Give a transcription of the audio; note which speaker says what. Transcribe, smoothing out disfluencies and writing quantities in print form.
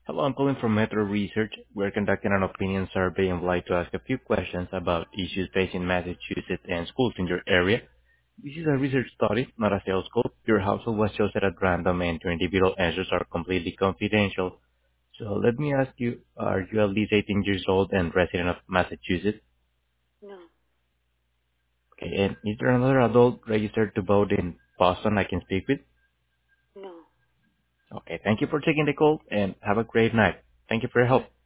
Speaker 1: Hello, I'm calling from Metro Research. We're conducting an opinion survey and would like to ask a few questions about issues facing Massachusetts and schools in your area. This is a research study, not a sales call. Your household was chosen at random and your individual answers are completely confidential. So let me ask you, are you at least 18 years old and resident of Massachusetts?
Speaker 2: No,
Speaker 1: Okay, and is there another adult registered to vote in Boston I can speak with?
Speaker 2: no.
Speaker 1: Okay, thank you for taking the call and have a great night. Thank you for your help.